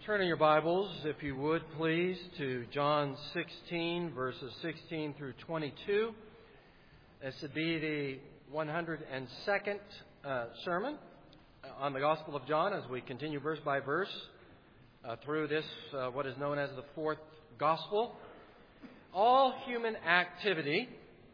Turn in your Bibles, if you would, please, to John 16, verses 16 through 22. This would be the 102nd sermon on the Gospel of John as we continue verse by verse through this, what is known as the fourth Gospel. All human activity,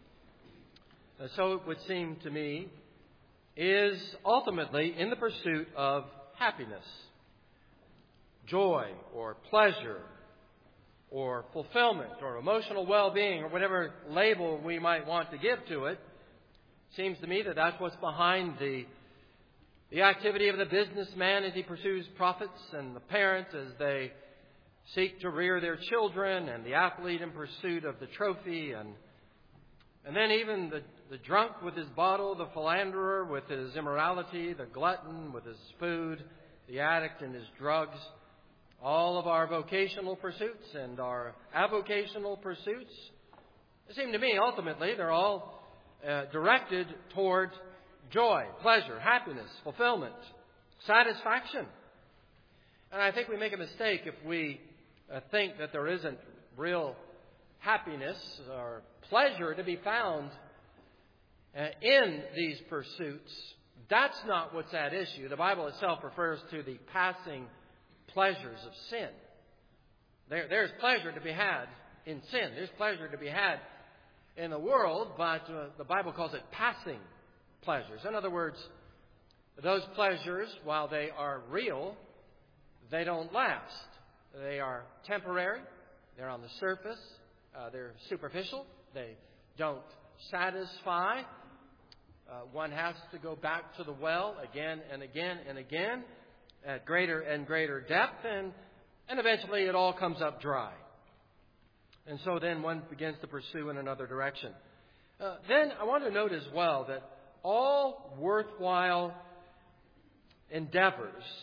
so it would seem to me, is ultimately in the pursuit of happiness, joy, or pleasure, or fulfillment, or emotional well-being, or whatever label we might want to give to it. Seems to me that that's what's behind the activity of the businessman as he pursues profits, and the parent as they seek to rear their children, and the athlete in pursuit of the trophy, and then even the drunk with his bottle, the philanderer with his immorality, the glutton with his food, the addict and his drugs. All of our vocational pursuits and our avocational pursuits, it seems to me, ultimately, they're all directed toward joy, pleasure, happiness, fulfillment, satisfaction. And I think we make a mistake if we think that there isn't real happiness or pleasure to be found in these pursuits. That's not what's at issue. The Bible itself refers to the passing pleasures of sin. There's pleasure to be had in sin. There's pleasure to be had in the world, but the Bible calls it passing pleasures. In other words, those pleasures, while they are real, they don't last. They are temporary. They're on the surface. They're superficial. They don't satisfy. One has to go back to the well again and again and again at greater and greater depth, and eventually it all comes up dry. And so then one begins to pursue in another direction. Then I want to note as well that all worthwhile endeavors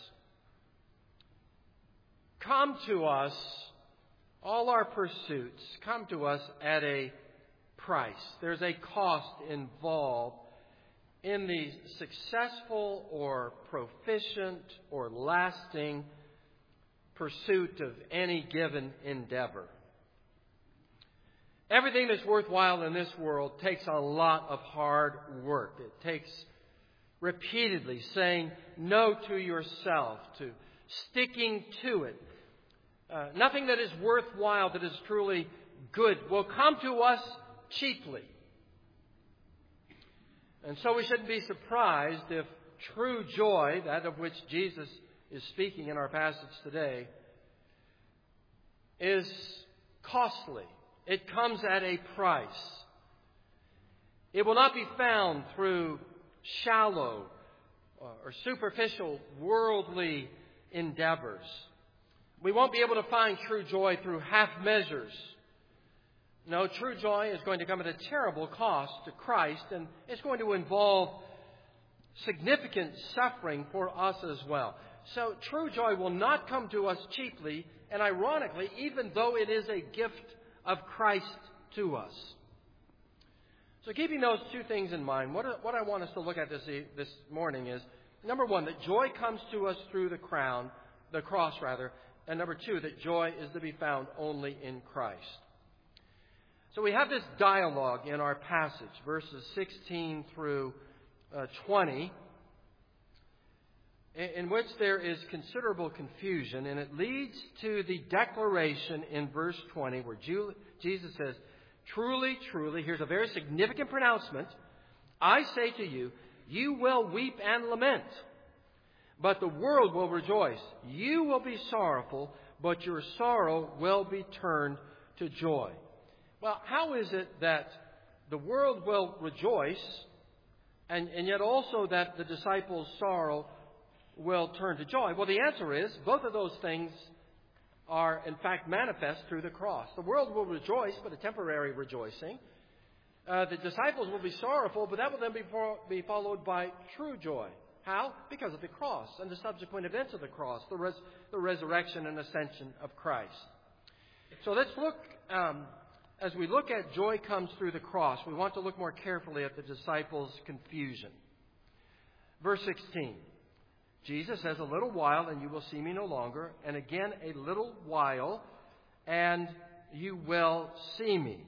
come to us, all our pursuits come to us at a price. There's a cost involved in the successful or proficient or lasting pursuit of any given endeavor. Everything that's worthwhile in this world takes a lot of hard work. It takes repeatedly saying no to yourself, to sticking to it. Nothing that is worthwhile, that is truly good, will come to us cheaply. And so we shouldn't be surprised if true joy, that of which Jesus is speaking in our passage today, is costly. It comes at a price. It will not be found through shallow or superficial worldly endeavors. We won't be able to find true joy through half measures. No, true joy is going to come at a terrible cost to Christ, and it's going to involve significant suffering for us as well. So true joy will not come to us cheaply, and ironically, even though it is a gift of Christ to us. So keeping those two things in mind, what I want us to look at this morning is, number one, that joy comes to us through the cross, and number two, that joy is to be found only in Christ. So we have this dialogue in our passage, verses 16 through 20, in which there is considerable confusion, and it leads to the declaration in verse 20 where Jesus says, "Truly, truly," here's a very significant pronouncement, "I say to you, you will weep and lament, but the world will rejoice. You will be sorrowful, but your sorrow will be turned to joy." Well, how is it that the world will rejoice and yet also that the disciples' sorrow will turn to joy? Well, the answer is both of those things are in fact manifest through the cross. The world will rejoice, but a temporary rejoicing. The disciples will be sorrowful, but that will then be followed by true joy. How? Because of the cross and the subsequent events of the cross, the resurrection and ascension of Christ. So let's look, as we look at joy comes through the cross, we want to look more carefully at the disciples' confusion. Verse 16. Jesus says, a little while and you will see me no longer. And again, a little while and you will see me.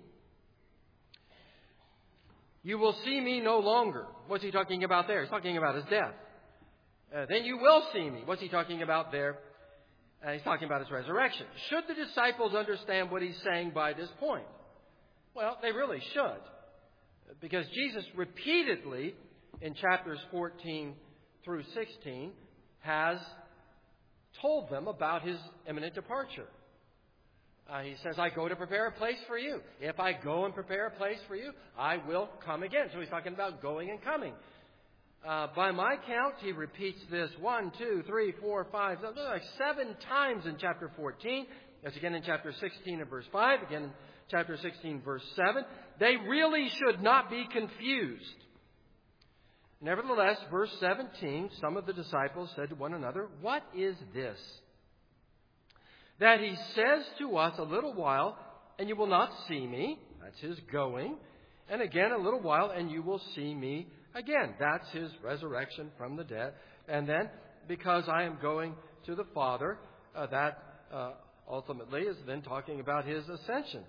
You will see me no longer. What's he talking about there? He's talking about his death. Then you will see me. What's he talking about there? He's talking about his resurrection. Should the disciples understand what he's saying by this point? Well, they really should. Because Jesus repeatedly, in chapters 14 through 16, has told them about his imminent departure. He says, I go to prepare a place for you. If I go and prepare a place for you, I will come again. So he's talking about going and coming. By my count, he repeats this 1, 2, 3, 4, 5, like 7 times in chapter 14. That's again in chapter 16 and verse 5. Again in chapter 16, verse 7. They really should not be confused. Nevertheless, verse 17, some of the disciples said to one another, what is this? That he says to us, a little while, and you will not see me. That's his going. And again, a little while, and you will see me again. That's his resurrection from the dead. And then, because I am going to the Father, that ultimately is then talking about his ascension.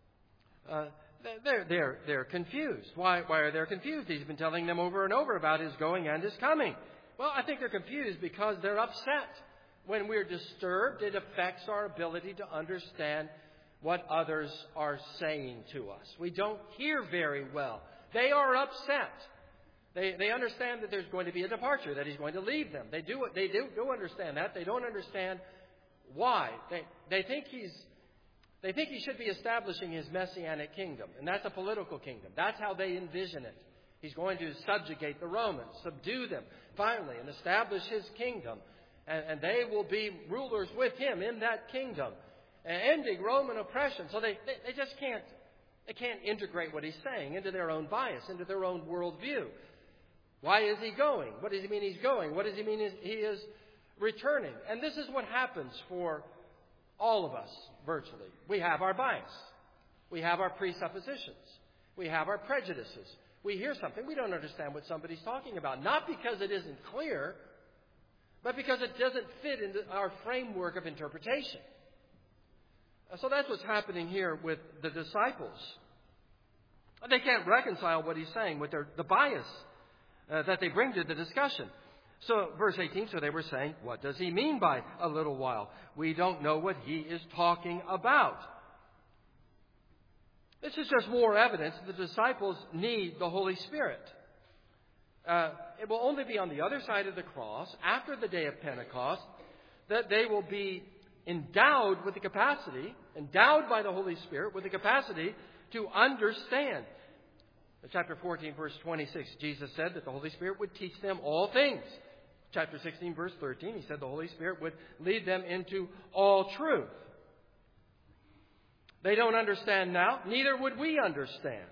They're confused. Why are they confused? He's been telling them over and over about his going and his coming. Well, I think they're confused because they're upset. When we're disturbed, it affects our ability to understand what others are saying to us. We don't hear very well. They are upset. They understand that there's going to be a departure, that he's going to leave them. They do understand that. They don't understand why. They think he should be establishing his messianic kingdom, and that's a political kingdom. That's how they envision it. He's going to subjugate the Romans, subdue them, finally, and establish his kingdom. And they will be rulers with him in that kingdom, ending Roman oppression. So they just can't integrate what he's saying into their own bias, into their own worldview. Why is he going? What does he mean he's going? What does he mean he is returning? And this is what happens for all of us, virtually. We have our bias. We have our presuppositions. We have our prejudices. We hear something. We don't understand what somebody's talking about. Not because it isn't clear, but because it doesn't fit into our framework of interpretation. So that's what's happening here with the disciples. They can't reconcile what he's saying with the bias that they bring to the discussion. So, verse 18, so they were saying, what does he mean by a little while? We don't know what he is talking about. This is just more evidence that the disciples need the Holy Spirit. It will only be on the other side of the cross, after the day of Pentecost, that they will be endowed by the Holy Spirit, with the capacity to understand. In chapter 14, verse 26, Jesus said that the Holy Spirit would teach them all things. Chapter 16, verse 13, he said the Holy Spirit would lead them into all truth. They don't understand now, neither would we understand.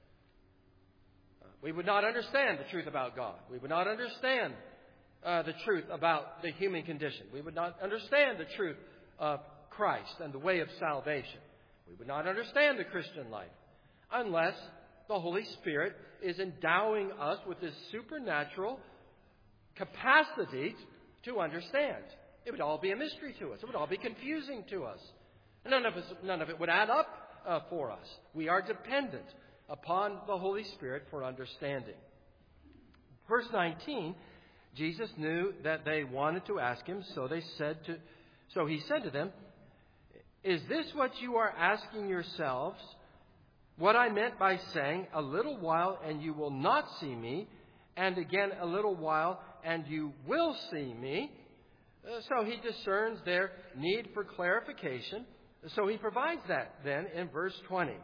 We would not understand the truth about God. We would not understand the truth about the human condition. We would not understand the truth of Christ and the way of salvation. We would not understand the Christian life unless the Holy Spirit is endowing us with this supernatural capacity to understand. It would all be a mystery to us. It would all be confusing to us. None of it would add up for us. We are dependent upon the Holy Spirit for understanding. Verse 19, Jesus knew that they wanted to ask him, so he said to them, is this what you are asking yourselves? What I meant by saying, a little while and you will not see me, and again a little while and you will see me. So he discerns their need for clarification. So he provides that then in verse 20.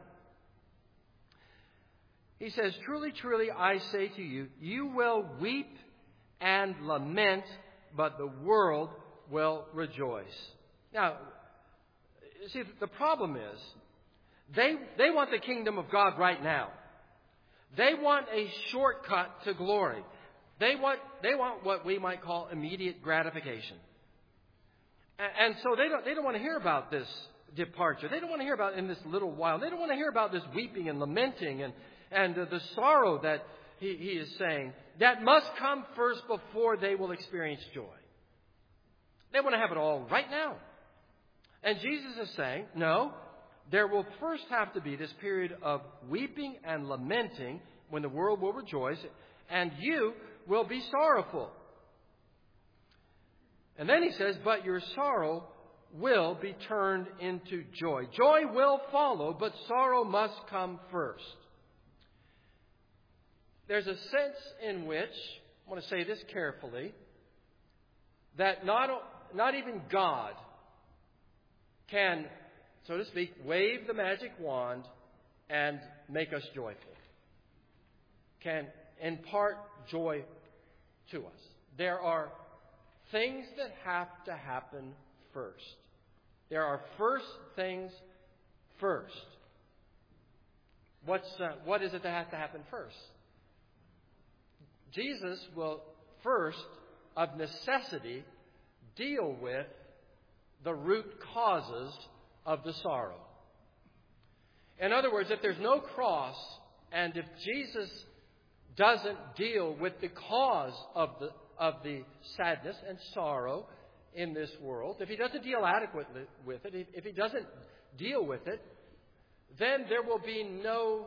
He says, truly, truly, I say to you, you will weep and lament, but the world will rejoice. Now, see, the problem is, they want the kingdom of God right now. They want a shortcut to glory. They want what we might call immediate gratification. And so they don't want to hear about this departure. They don't want to hear about in this little while. They don't want to hear about this weeping and lamenting and the sorrow that he is saying, that must come first before they will experience joy. They want to have it all right now. And Jesus is saying, no, there will first have to be this period of weeping and lamenting when the world will rejoice, and you will be sorrowful. And then he says, but your sorrow will be turned into joy. Joy will follow, but sorrow must come first. There's a sense in which, I want to say this carefully, that not even God can, so to speak, wave the magic wand and make us joyful. Can impart joy to us. There are things that have to happen first. There are first things first. What is it that has to happen first? Jesus will first, of necessity, deal with the root causes of the sorrow. In other words, if there's no cross, and if Jesus doesn't deal with the cause of the sadness and sorrow in this world, if he doesn't deal adequately with it, if he doesn't deal with it, then there will be no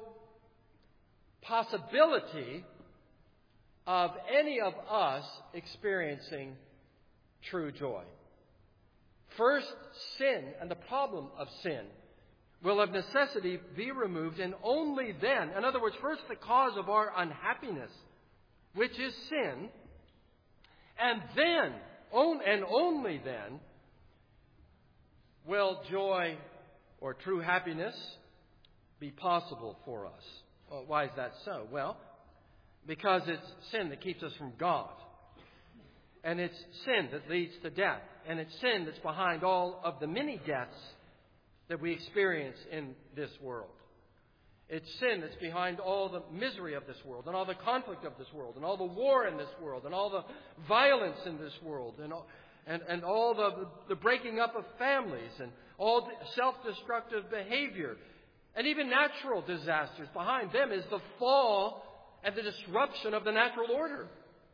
possibility of any of us experiencing true joy. First, sin and the problem of sin will of necessity be removed, and only then, in other words, first the cause of our unhappiness, which is sin, and then, and only then, will joy or true happiness be possible for us. Well, why is that so? Well, because it's sin that keeps us from God. And it's sin that leads to death. And it's sin that's behind all of the many deaths that we experience in this world. It's sin that's behind all the misery of this world, and all the conflict of this world, and all the war in this world, and all the violence in this world, and all the breaking up of families, and all the self-destructive behavior, and even natural disasters. Behind them is the fall and the disruption of the natural order.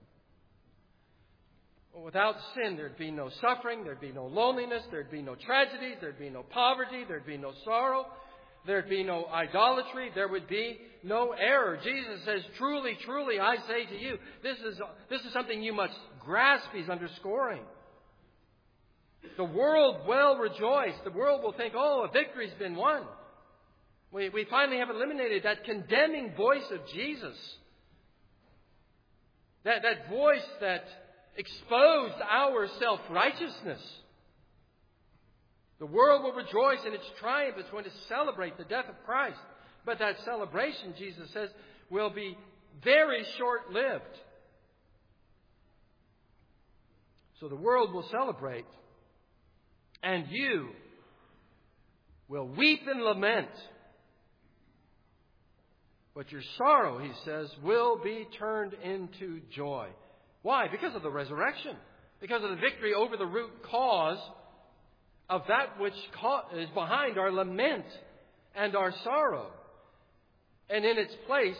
Without sin, there'd be no suffering, there'd be no loneliness, there'd be no tragedy, there'd be no poverty, there'd be no sorrow, there'd be no idolatry, there would be no error. Jesus says, truly, truly, I say to you, this is something you must grasp, he's underscoring. The world will rejoice. The world will think, oh, a victory's been won. We finally have eliminated that condemning voice of Jesus. That voice that exposed our self-righteousness. The world will rejoice in its triumph. It's going to celebrate the death of Christ. But that celebration, Jesus says, will be very short-lived. So the world will celebrate, and you will weep and lament. But your sorrow, he says, will be turned into joy. Why? Because of the resurrection. Because of the victory over the root cause of that which is behind our lament and our sorrow. And in its place,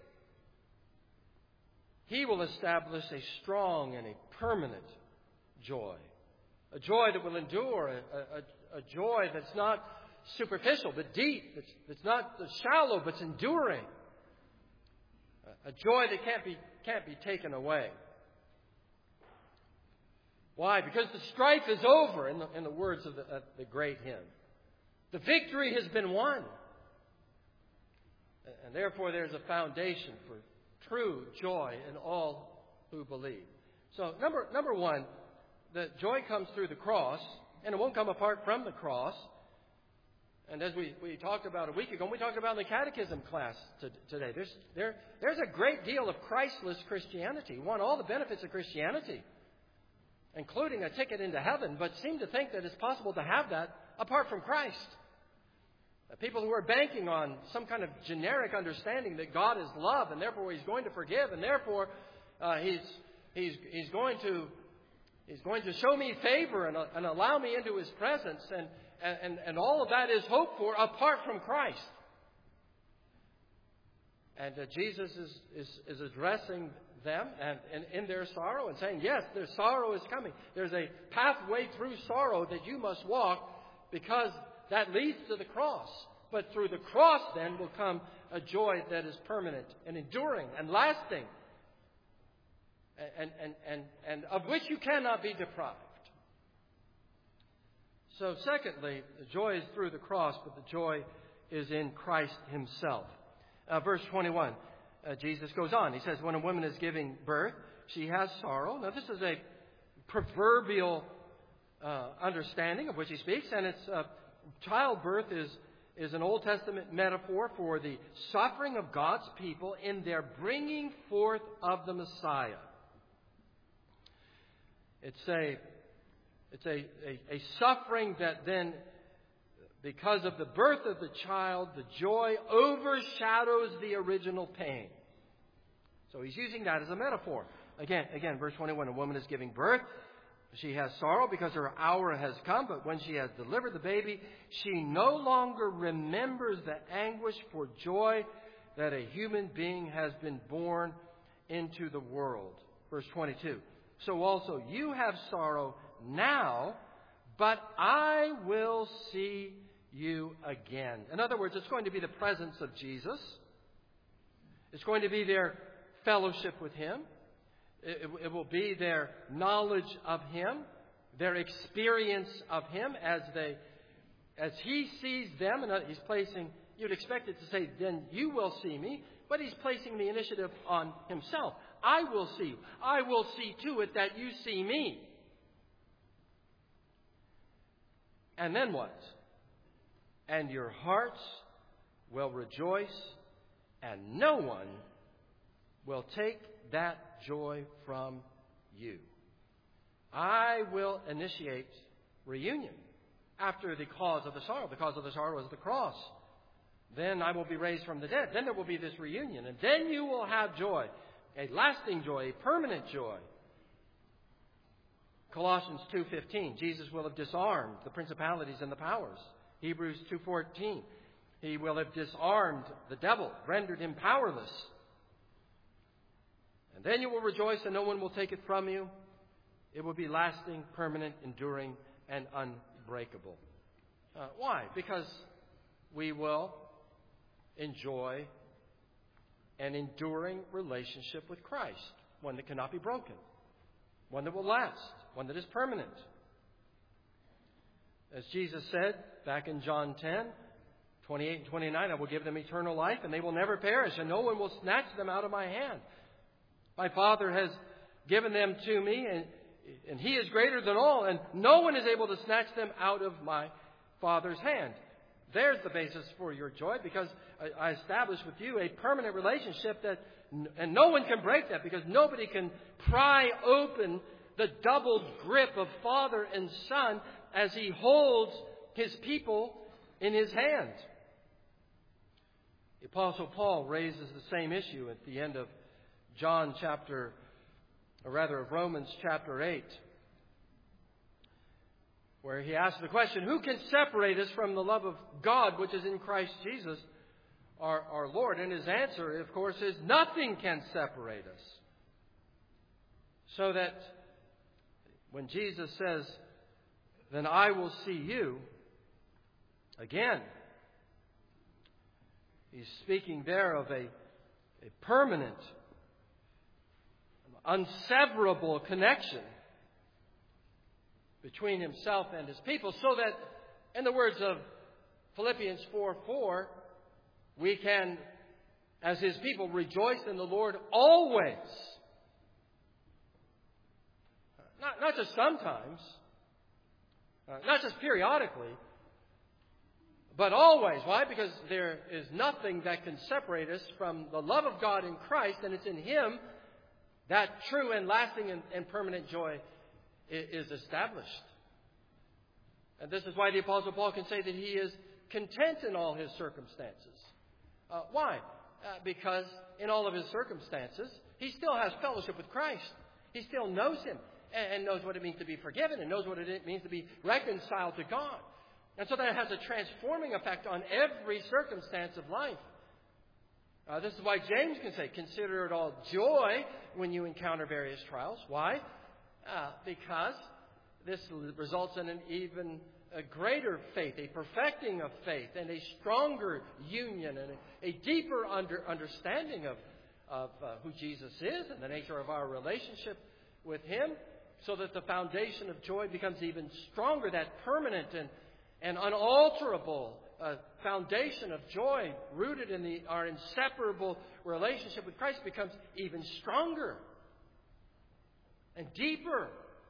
he will establish a strong and a permanent joy. A joy that will endure. A joy that's not superficial but deep. That's not shallow but it's enduring. A joy that can't be taken away. Why? Because the strife is over, in the words of the great hymn. The victory has been won. And therefore there's a foundation for true joy in all who believe. So number one, the joy comes through the cross, and it won't come apart from the cross. And as we talked about a week ago, and we talked about in the catechism class today, there's a great deal of Christless Christianity. Want all the benefits of Christianity, including a ticket into heaven, but seem to think that it's possible to have that apart from Christ. People who are banking on some kind of generic understanding that God is love, and therefore he's going to forgive, and therefore he's going to show me favor and allow me into his presence, and all of that is hoped for apart from Christ. And Jesus is addressing them and in their sorrow and saying, yes, their sorrow is coming. There's a pathway through sorrow that you must walk because that leads to the cross. But through the cross then will come a joy that is permanent and enduring and lasting and of which you cannot be deprived. So secondly, the joy is through the cross, but the joy is in Christ himself. Verse 21, Jesus goes on. He says, when a woman is giving birth, she has sorrow. Now, this is a proverbial understanding of which he speaks, and it's childbirth is an Old Testament metaphor for the suffering of God's people in their bringing forth of the Messiah. It's a suffering that then, because of the birth of the child, the joy overshadows the original pain. So he's using that as a metaphor. Again, verse 21, a woman is giving birth. She has sorrow because her hour has come, but when she has delivered the baby, she no longer remembers the anguish for joy that a human being has been born into the world. Verse 22, so also you have sorrow now, but I will see you again. In other words, it's going to be the presence of Jesus. It's going to be their fellowship with him. It will be their knowledge of him, their experience of him as he sees them. And he's placing, you'd expect it to say, then you will see me. But he's placing the initiative on himself. I will see you. I will see to it that you see me. And then what? And your hearts will rejoice, and no one will take that joy from you. I will initiate reunion after the cause of the sorrow. The cause of the sorrow is the cross. Then I will be raised from the dead. Then there will be this reunion. And then you will have joy, a lasting joy, a permanent joy. Colossians 2:15, Jesus will have disarmed the principalities and the powers. Hebrews 2:14, he will have disarmed the devil, rendered him powerless. And then you will rejoice and no one will take it from you. It will be lasting, permanent, enduring, and unbreakable. Why? Because we will enjoy an enduring relationship with Christ, one that cannot be broken, one that will last, one that is permanent. As Jesus said back in John 10:28 and 29, I will give them eternal life, and they will never perish, and no one will snatch them out of my hand. My Father has given them to me, and he is greater than all, and no one is able to snatch them out of my Father's hand. There's the basis for your joy, because I established with you a permanent relationship and no one can break that, because nobody can pry open the double grip of Father and Son as he holds his people in his hand. The Apostle Paul raises the same issue at the end of Romans chapter 8, where he asks the question, who can separate us from the love of God which is in Christ Jesus, our Lord? And his answer, of course, is nothing can separate us. So that when Jesus says, then I will see you again, he's speaking there of a permanent, unseverable connection between himself and his people, so that, in the words of Philippians 4:4, we can, as his people, rejoice in the Lord always. Not just sometimes, not just periodically, but always. Why? Because there is nothing that can separate us from the love of God in Christ, and it's in him that true and lasting and permanent joy is established. And this is why the Apostle Paul can say that he is content in all his circumstances. Why? Because in all of his circumstances, he still has fellowship with Christ. He still knows him and knows what it means to be forgiven and knows what it means to be reconciled to God. And so that has a transforming effect on every circumstance of life. This is why James can say, consider it all joy when you encounter various trials. Why? Because this results in an even greater faith, a perfecting of faith, and a stronger union, and a deeper understanding of who Jesus is and the nature of our relationship with Him, so that the foundation of joy becomes even stronger. That permanent and unalterable foundation of joy rooted in our inseparable relationship with Christ becomes even stronger and deeper.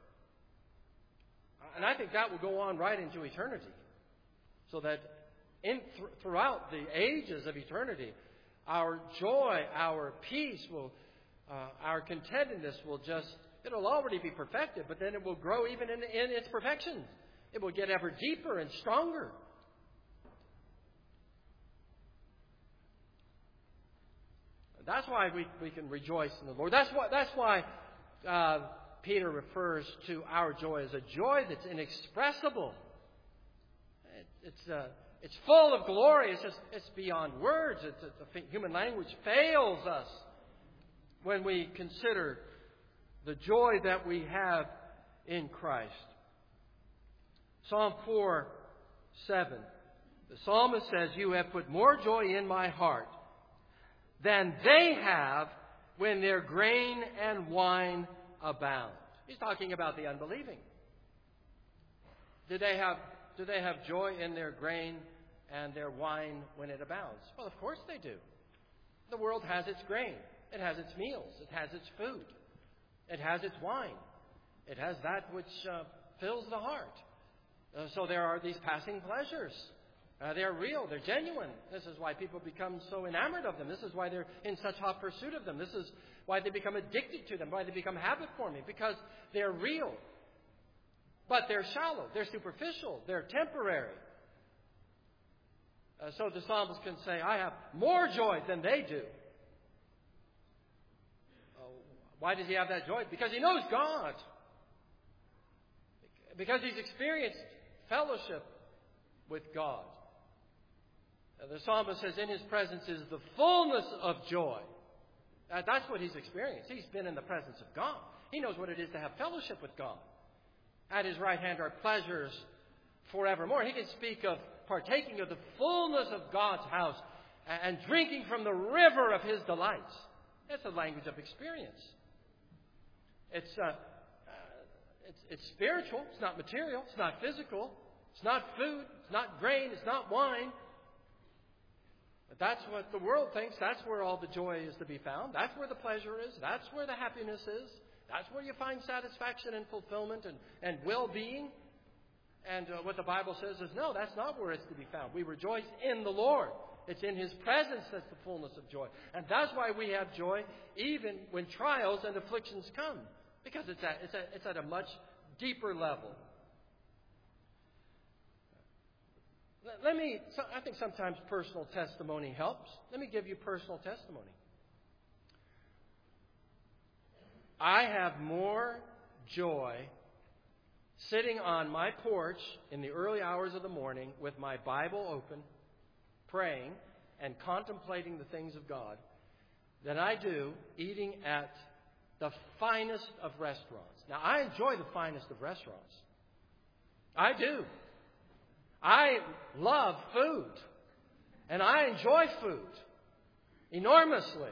And I think that will go on right into eternity. So that throughout the ages of eternity, our joy, our peace, our contentedness it'll already be perfected, but then it will grow even in its perfection. It will get ever deeper and stronger. That's why we can rejoice in the Lord. That's why Peter refers to our joy as a joy that's inexpressible. It's full of glory. It's beyond words. Human language fails us when we consider the joy that we have in Christ. Psalm 4:7. The psalmist says, "You have put more joy in my heart than they have when their grain and wine abound." He's talking about the unbelieving. Do they have joy in their grain and their wine when it abounds? Well, of course they do. The world has its grain. It has its meals. It has its food. It has its wine. It has that which fills the heart. So there are these passing pleasures. They're real. They're genuine. This is why people become so enamored of them. This is why they're in such hot pursuit of them. This is why they become addicted to them, why they become habit-forming, because they're real. But they're shallow. They're superficial. They're temporary. So the psalmist can say, I have more joy than they do. Why does he have that joy? Because he knows God. Because he's experienced fellowship with God. The psalmist says, in his presence is the fullness of joy. That's what he's experienced. He's been in the presence of God. He knows what it is to have fellowship with God. At his right hand are pleasures forevermore. He can speak of partaking of the fullness of God's house and drinking from the river of His delights. That's a language of experience. It's spiritual. It's not material. It's not physical. It's not food. It's not grain. It's not wine. But that's what the world thinks. That's where all the joy is to be found. That's where the pleasure is. That's where the happiness is. That's where you find satisfaction and fulfillment and well-being. And what the Bible says is, no, that's not where it's to be found. We rejoice in the Lord. It's in His presence that's the fullness of joy. And that's why we have joy even when trials and afflictions come. Because it's at a much deeper level. I think sometimes personal testimony helps. Let me give you personal testimony. I have more joy sitting on my porch in the early hours of the morning with my Bible open, praying and contemplating the things of God than I do eating at the finest of restaurants. Now, I enjoy the finest of restaurants. I do. I love food. And I enjoy food enormously.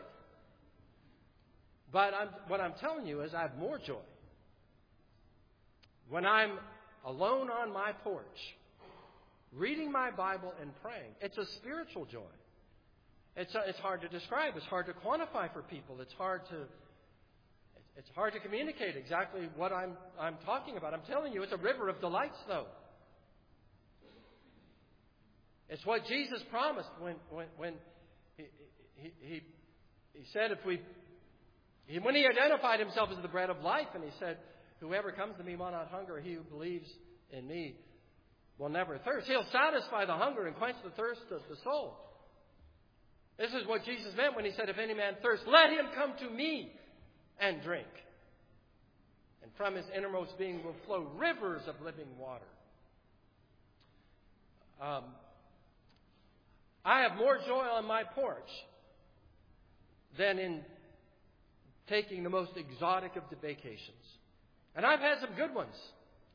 But what I'm telling you is I have more joy when I'm alone on my porch, reading my Bible and praying. It's a spiritual joy. It's hard to describe. It's hard to quantify for people. It's hard to communicate exactly what I'm talking about. I'm telling you, it's a river of delights, though. It's what Jesus promised when he said when He identified Himself as the bread of life, and He said, whoever comes to me will not hunger. He who believes in me will never thirst. He'll satisfy the hunger and quench the thirst of the soul. This is what Jesus meant when He said, if any man thirst, let him come to me and drink. And from his innermost being will flow rivers of living water. I have more joy on my porch than in taking the most exotic of the vacations. And I've had some good ones.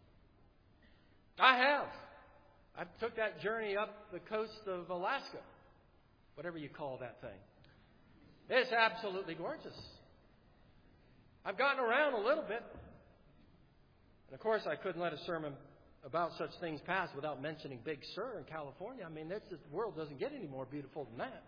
I have. I took that journey up the coast of Alaska, whatever you call that thing. It's absolutely gorgeous. I've gotten around a little bit. And of course, I couldn't let a sermon about such things pass without mentioning Big Sur in California. I mean, the world doesn't get any more beautiful than that.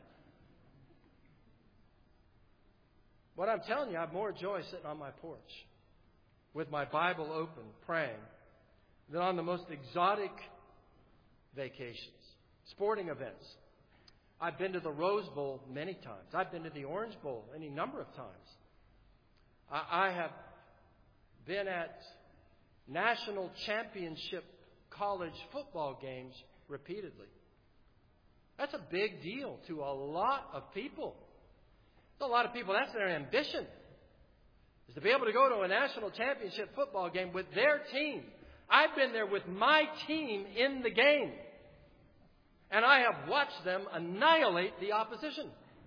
What I'm telling you, I have more joy sitting on my porch with my Bible open, praying, than on the most exotic vacations, sporting events. I've been to the Rose Bowl many times. I've been to the Orange Bowl any number of times. I have been at national championship college football games repeatedly. That's a big deal to a lot of people. A lot of people, that's their ambition, is to be able to go to a national championship football game with their team. I've been there with my team in the game. And I have watched them annihilate the opposition.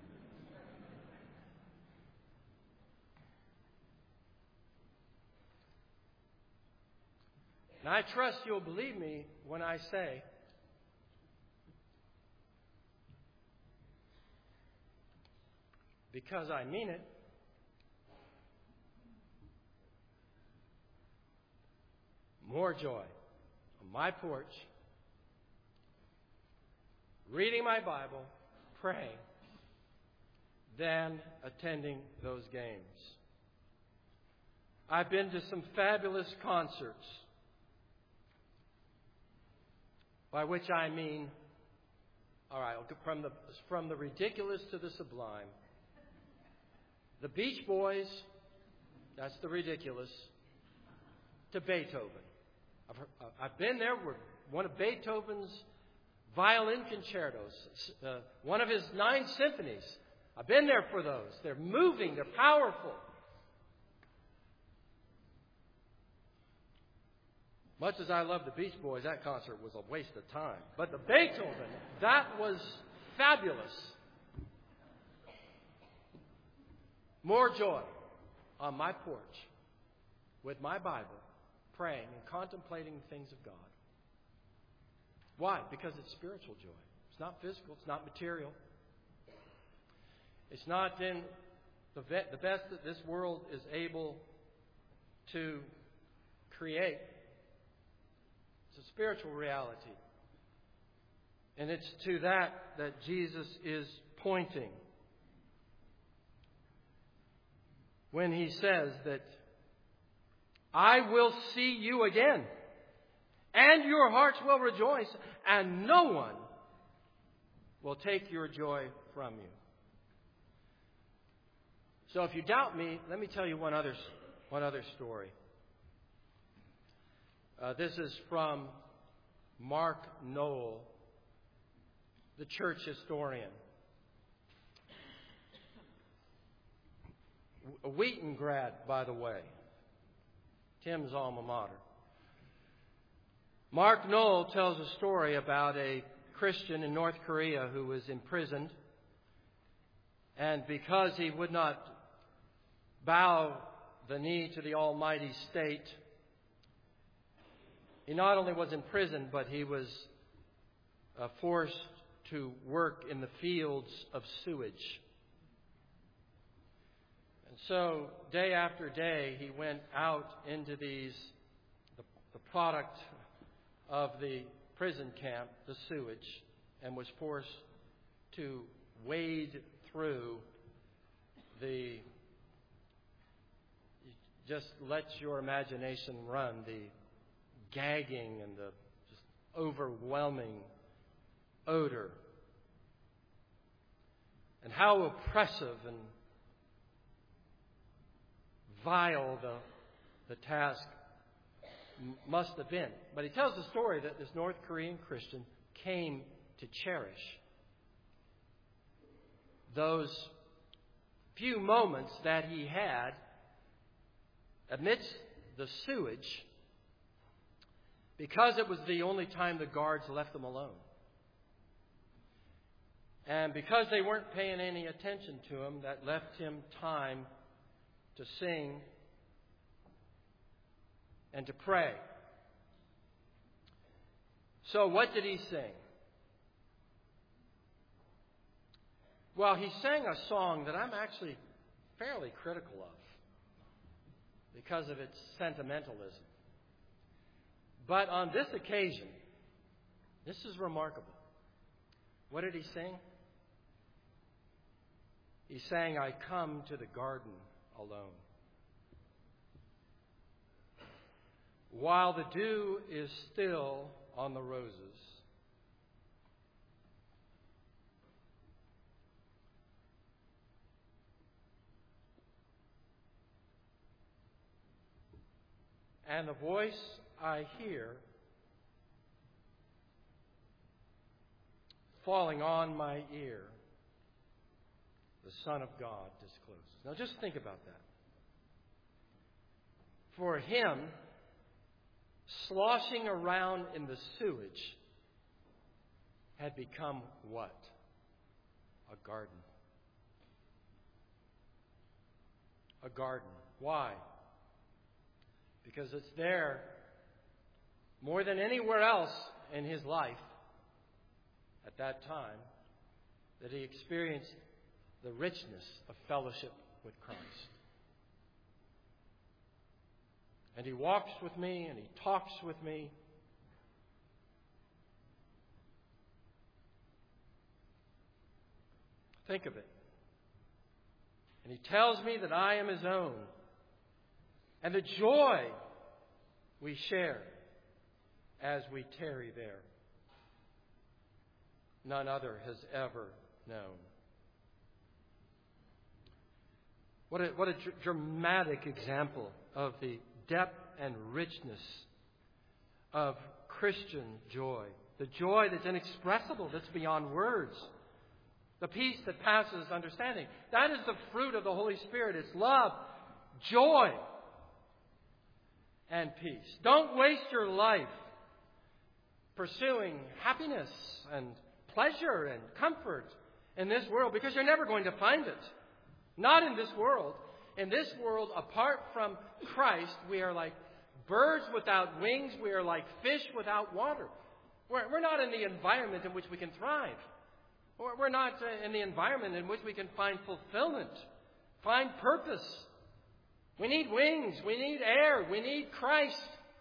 And I trust you'll believe me when I say because I mean it, more joy on my porch, reading my Bible, praying, than attending those games. I've been to some fabulous concerts, by which I mean, all right, from the ridiculous to the sublime. The Beach Boys, that's the ridiculous, to Beethoven. I've been there with one of Beethoven's violin concertos, one of his 9 symphonies. I've been there for those. They're moving, they're powerful. Much as I love the Beach Boys, that concert was a waste of time. But the Beethoven, that was fabulous. More joy on my porch with my Bible, praying and contemplating the things of God. Why? Because it's spiritual joy. It's not physical. It's not material. It's not in the best that this world is able to create. It's a spiritual reality. And it's to that Jesus is pointing when he says that I will see you again, and your hearts will rejoice, and no one will take your joy from you. So if you doubt me, let me tell you one other story. This is from Mark Noll, the church historian. A Wheaton grad, by the way. Tim's alma mater. Mark Noll tells a story about a Christian in North Korea who was imprisoned. And because he would not bow the knee to the Almighty State, he not only was imprisoned, but he was forced to work in the fields of sewage. And so, day after day, he went out into the product of the prison camp, the sewage, and was forced to wade through just let your imagination run, the gagging and the just overwhelming odor. And how oppressive and vile the task must have been. But he tells the story that this North Korean Christian came to cherish those few moments that he had amidst the sewage, because it was the only time the guards left them alone. And because they weren't paying any attention to him, that left him time to sing and to pray. So what did he sing? Well, he sang a song that I'm actually fairly critical of because of its sentimentalism. But on this occasion, this is remarkable. What did he sing? He sang, "I come to the garden alone. While the dew is still on the roses, and the voice I hear falling on my ear, the Son of God discloses." Now just think about that. For him, sloshing around in the sewage had become what? A garden. A garden. Why? Because it's there more than anywhere else in his life at that time that he experienced the richness of fellowship with Christ. And he walks with me and he talks with me. Think of it. And he tells me that I am his own. And the joy we share as we tarry there, none other has ever known. What a dramatic example of the depth and richness of Christian joy. The joy that's inexpressible, that's beyond words. The peace that passes understanding. That is the fruit of the Holy Spirit. It's love, joy, and peace. Don't waste your life pursuing happiness and pleasure and comfort in this world, because you're never going to find it. Not in this world. In this world, apart from Christ, we are like birds without wings. We are like fish without water. We're not in the environment in which we can thrive. We're not in the environment in which we can find fulfillment, find purpose. We need wings. We need air. We need Christ.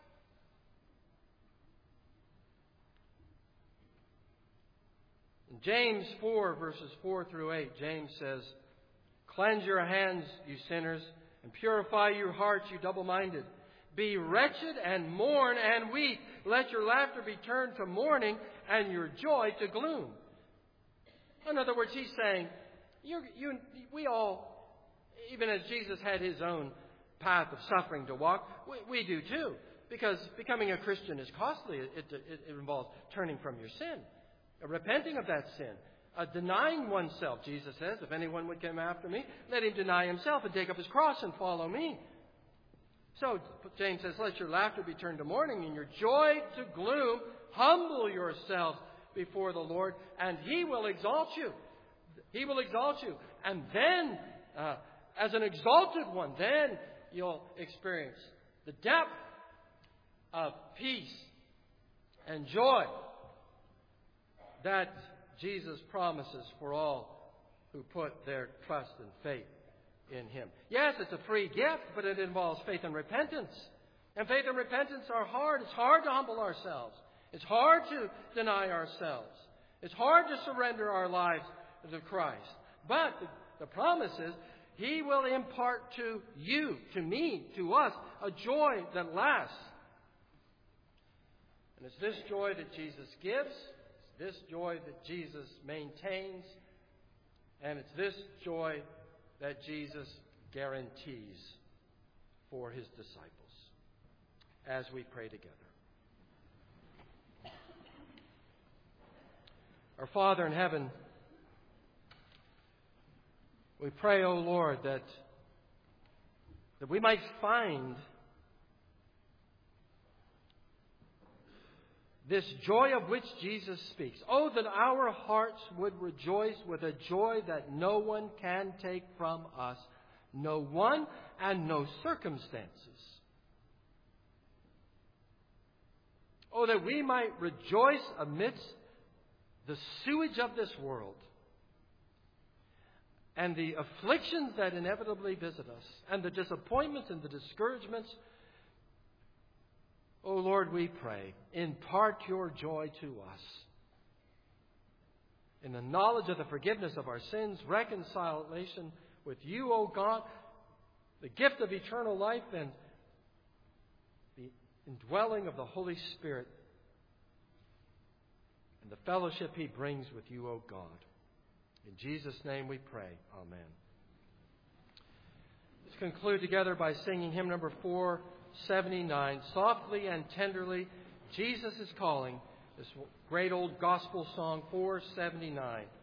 In James 4, verses 4 through 8, James says, "Cleanse your hands, you sinners, and purify your hearts, you double-minded. Be wretched and mourn and weep. Let your laughter be turned to mourning and your joy to gloom." In other words, he's saying, we all, even as Jesus had his own path of suffering to walk, we do too. Because becoming a Christian is costly. It involves turning from your sin, repenting of that sin, denying oneself. Jesus says, "If anyone would come after me, let him deny himself and take up his cross and follow me." So James says, "Let your laughter be turned to mourning and your joy to gloom. Humble yourselves before the Lord, and He will exalt you." He will exalt you. And then, as an exalted one, then you'll experience the depth of peace and joy that Jesus promises for all who put their trust and faith in Him. Yes, it's a free gift, but it involves faith and repentance. And faith and repentance are hard. It's hard to humble ourselves. It's hard to deny ourselves. It's hard to surrender our lives to Christ. But the promise is He will impart to you, to me, to us, a joy that lasts. And it's this joy that Jesus gives. It's this joy that Jesus maintains. And it's this joy that Jesus guarantees for His disciples as we pray together. Our Father in heaven, we pray, O Lord, that we might find this joy of which Jesus speaks. Oh, that our hearts would rejoice with a joy that no one can take from us, no one and no circumstances. Oh, that we might rejoice amidst the sewage of this world and the afflictions that inevitably visit us and the disappointments and the discouragements. Oh, Lord, we pray, impart your joy to us. In the knowledge of the forgiveness of our sins, reconciliation with you, O God, the gift of eternal life and the indwelling of the Holy Spirit and the fellowship He brings with you, O God. In Jesus' name we pray. Amen. Let's conclude together by singing hymn number 479, Softly and Tenderly, Jesus is Calling, this great old gospel song, 479.